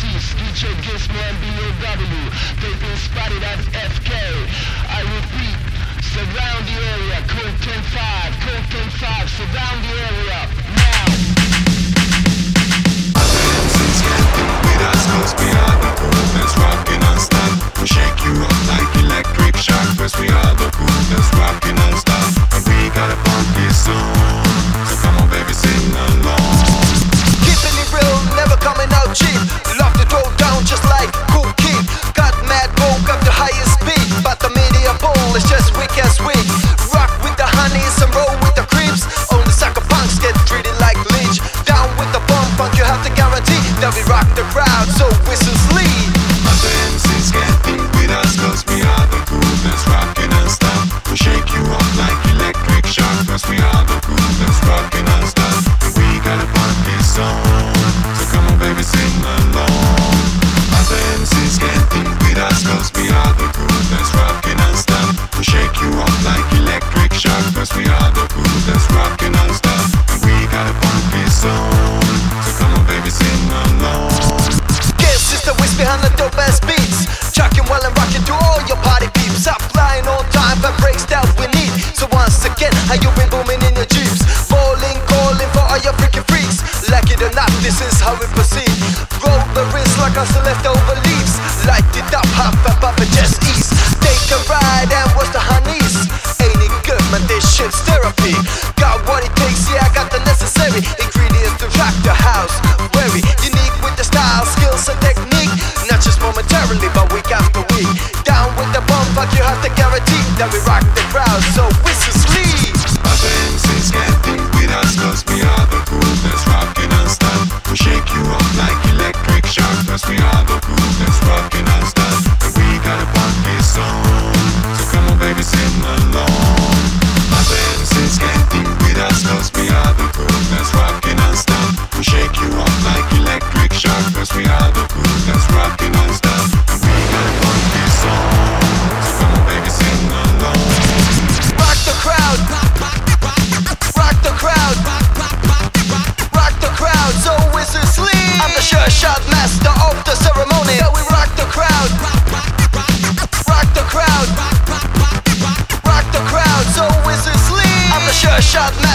cease. DJ Gizmo and BOW. They've been spotted at FK. I repeat, surround the area. Code 10-5, code 10-5, surround the area. Now. With us, cause we are the coolest rockin' non-stop. We shake you up like electric shock. Cause we are the coolest rockin' non-stop. And we gotta pump this song. So come on baby, sing along. Keeping it real, never coming out cheap. Love to throw down just like Cool Kid. Got mad, woke up the highest speed. But the media poll is just weak as weak. Rock with the honeys and roll with the creeps. Only sucker punks get treated like leech. Down with the bump funk, you have to guarantee that we rock the crowd, so whistles lead. Other MCs can't think with us, cause we are the coolest rockin' non-stop. We shake you up like electric shock. Cause we are the coolest rockin' non-stop. And we gotta pump this song. So come on baby, sing along. Other MCs can't think with us, cause we are the coolest rockin' non-stop. We shake you up like electric shock. Cause we are the coolest rockin' non-stop. And we gotta pump this song. So come on baby, sing along. Guess it's the whiz behind the dope ass beats. Chucking while I'm rocking to all your party peeps. Up flying on time for breaks that we need. So once again, how you been booming in your jeeps? Bowling, calling for all your freaking freaks. Like it or not, this is how we proceed. Roll the wrist like us the leftover leaves. Light it up, hop up and just ease. Take a ride and watch the honeys. Ain't it good, man, this shit's therapy. Got what it takes, yeah, I got the necessary ingredients to rock the house. Very unique with the style, skills and technique. Not just momentarily, but week after week. Down with the bump, but you have to guarantee that we rock the crowd, so whistles lead. Other MCs can't think with us, cause we are the coolest rockin' non-stop. We shake you up like electric shock. Cause we are the coolest rockin' non-stop. And we gotta pump this song. So come on baby, sing along. Other MCs can't think with us, cause we are the coolest rockin' non-stop. We shake you up like electric shock. Cause we are the coolest rockin' non-stop. And we gotta pump this song. So come on baby, sing along. Rock the crowd. Rock the crowd. Rock the crowd, so whistles lead. I'm the sure shot master of the ceremony. So we rock the crowd. Rock the crowd. Rock the crowd, so whistles lead. I'm the sure shot master.